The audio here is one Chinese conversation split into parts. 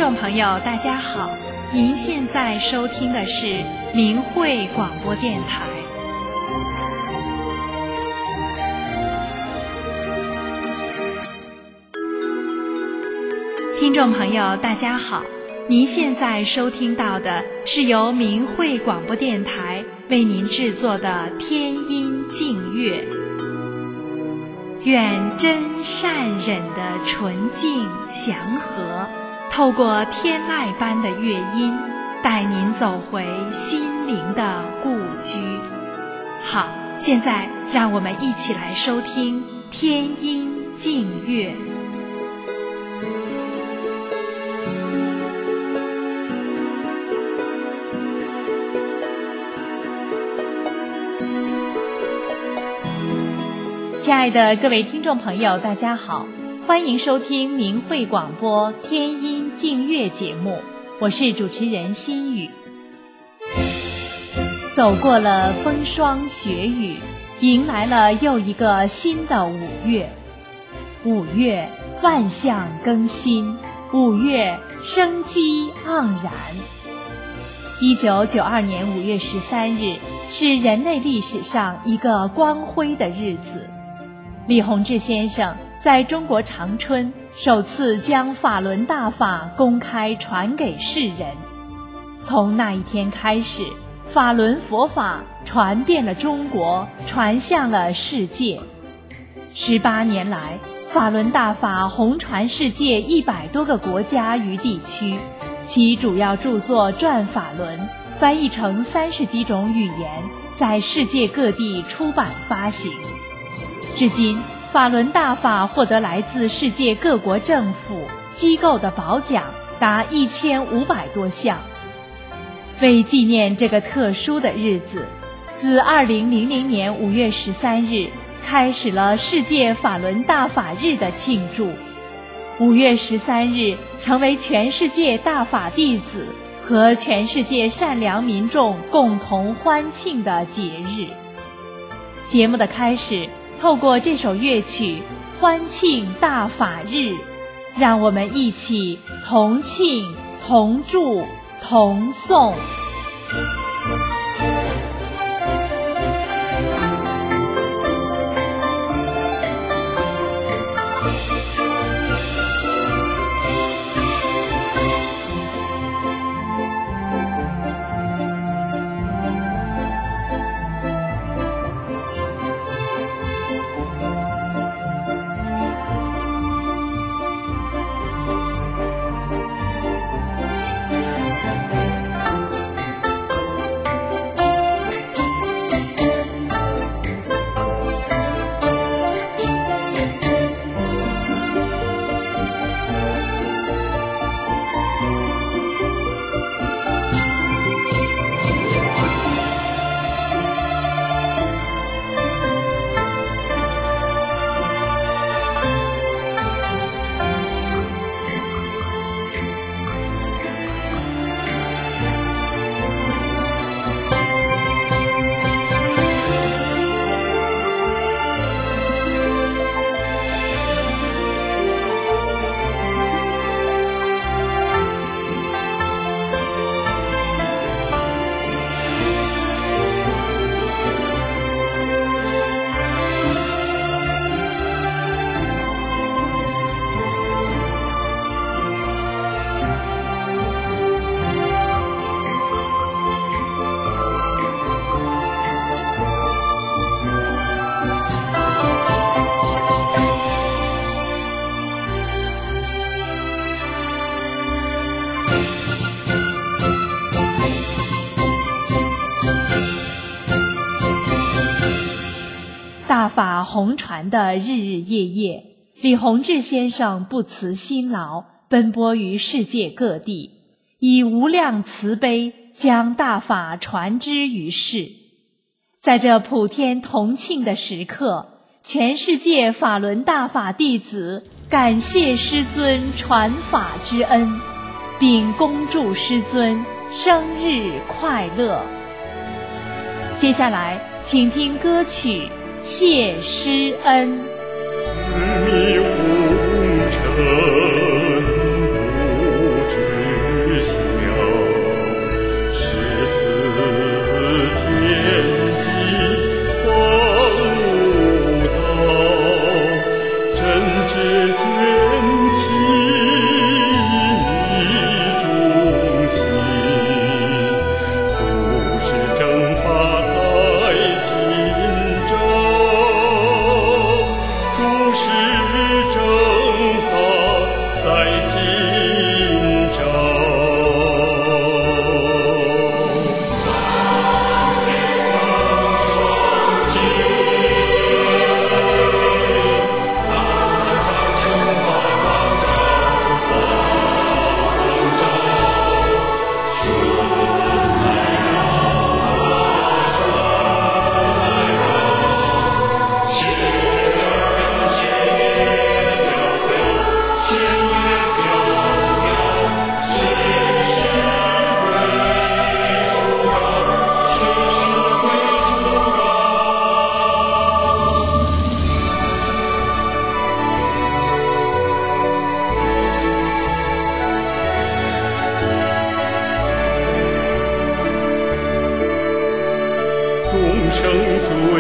众朋友大家好，您现在收听的是明慧广播电台。听众朋友大家好，您现在收听到的是由明慧广播电台为您制作的天音净乐。愿真善忍的纯净祥和透过天籁般的乐音，带您走回心灵的故居。好，现在让我们一起来收听天音净乐。亲爱的各位听众朋友大家好，欢迎收听明慧广播天音净乐节目，我是主持人心雨。走过了风霜雪雨，迎来了又一个新的5月。5月万象更新，5月生机盎然。1992年5月13日是人类历史上一个光辉的日子。李洪志先生在中国长春首次将法轮大法公开传给世人。从那一天开始，法轮佛法传遍了中国，传向了世界。18年来，法轮大法红传世界100多个国家与地区，其主要著作《转法轮》翻译成30几种语言，在世界各地出版发行。至今，法轮大法获得来自世界各国政府机构的褒奖达1500多项。为纪念这个特殊的日子，自2000年5月13日开始了世界法轮大法日的庆祝。5月13日成为全世界大法弟子和全世界善良民众共同欢庆的节日。节目的开始，透过这首乐曲欢庆大法日，让我们一起同庆同祝同颂。大法红传的日日夜夜，李洪志先生不辞辛劳，奔波于世界各地，以无量慈悲将大法传之于世。在这普天同庆的时刻，全世界法轮大法弟子感谢师尊传法之恩，并恭祝师尊生日快乐。接下来请听歌曲《谢师恩》。 执迷红尘不知是正法在今朝。众生罪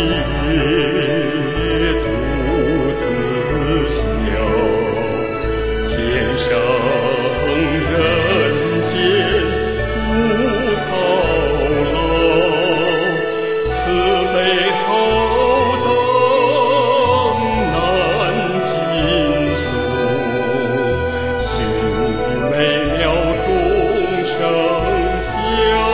孽独自消，天上人间无操劳，慈悲厚等难尽诉，须美妙众生笑。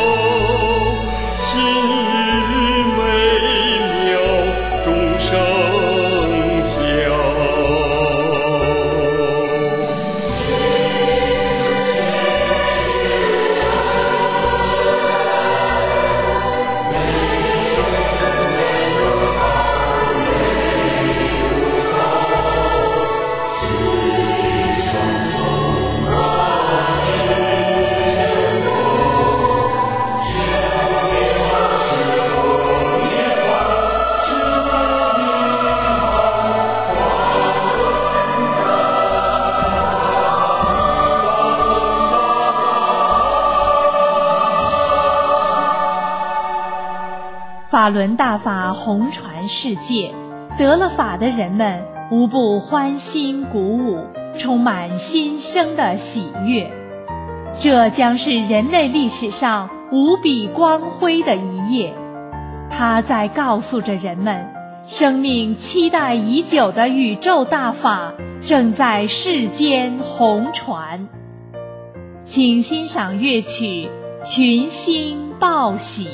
法轮大法红传世界，得了法的人们无不欢欣鼓舞，充满新生的喜悦。这将是人类历史上无比光辉的一页，它在告诉着人们，生命期待已久的宇宙大法正在世间红传。请欣赏乐曲《群星报喜》。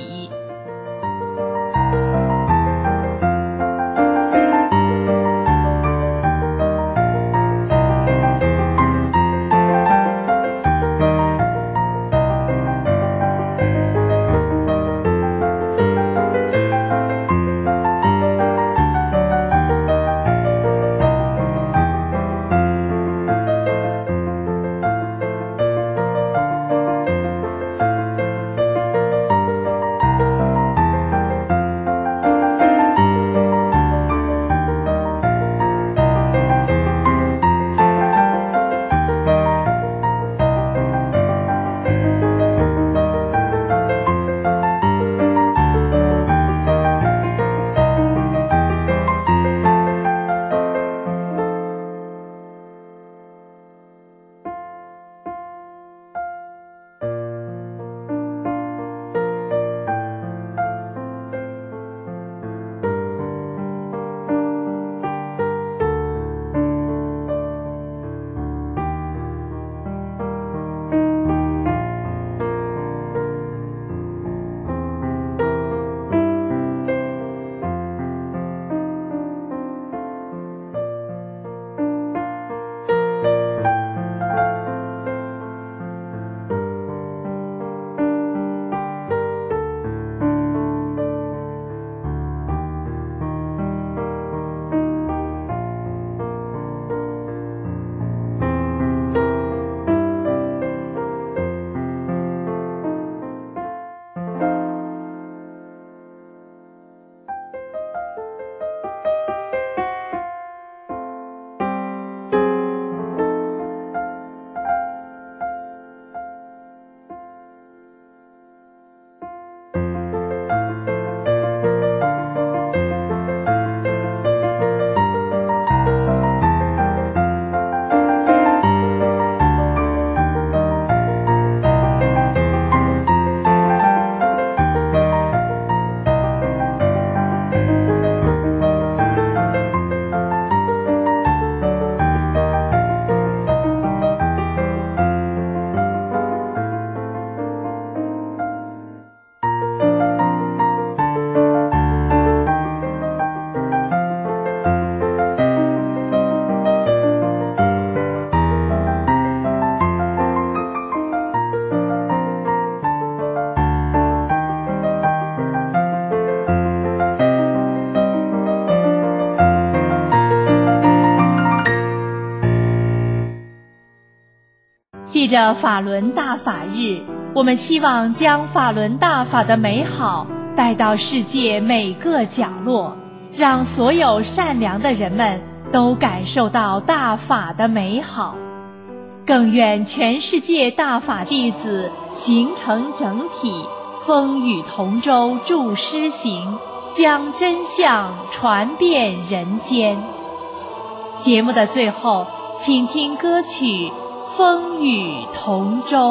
借着法轮大法日，我们希望将法轮大法的美好带到世界每个角落，让所有善良的人们都感受到大法的美好。更愿全世界大法弟子形成整体，风雨同舟助施行，将真相传遍人间。节目的最后，请听歌曲《风雨同舟》。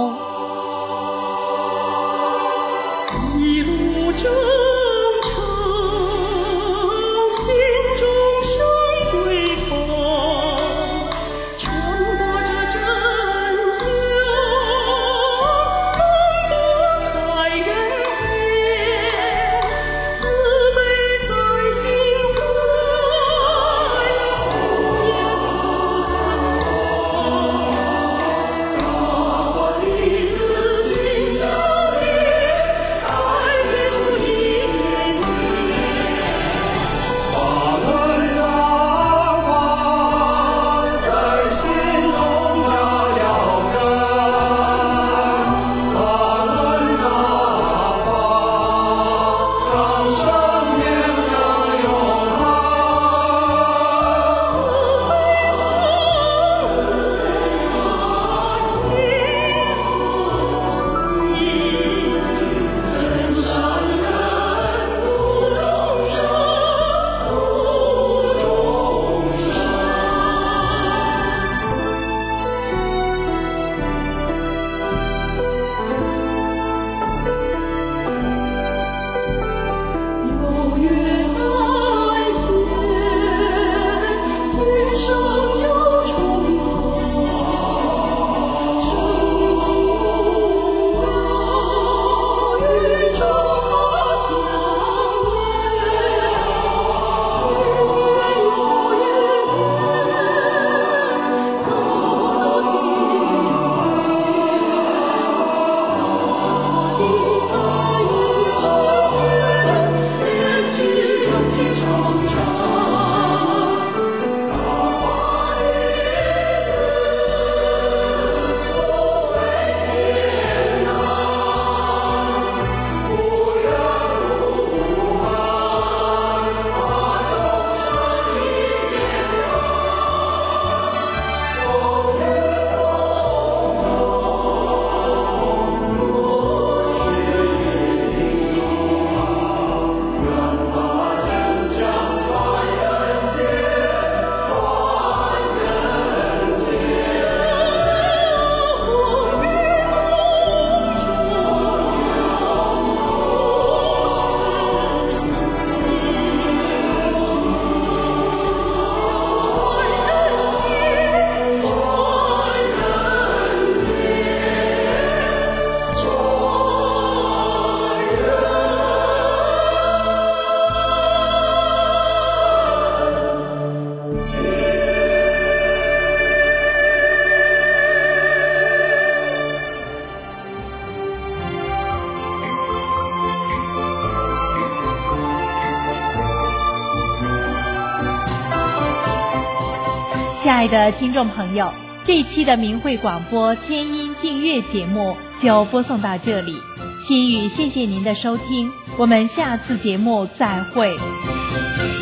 一路征程，心中生归风，传播着真相，功德在人间，慈悲在心怀，信念不在大法弟子心相连，爱别出一片天。 法轮大法在心中扎了根，法轮大法让生命更永恒。 真善人度众生，度众生。有月在先，今生又重逢。生命中道，宇宙和相连，月有月走到今天，大法地在宇宙间，连起勇气成长。大法弟子不畏艰难，不远无憾，把众生一见到，风雨同舟，助施行，愿把真相传人间，传人间。风雨同舟，助施行，教人间，传人间，传人亲爱的听众朋友，这一期的明慧广播天音净月节目就播送到这里。心语谢谢您的收听，我们下次节目再会。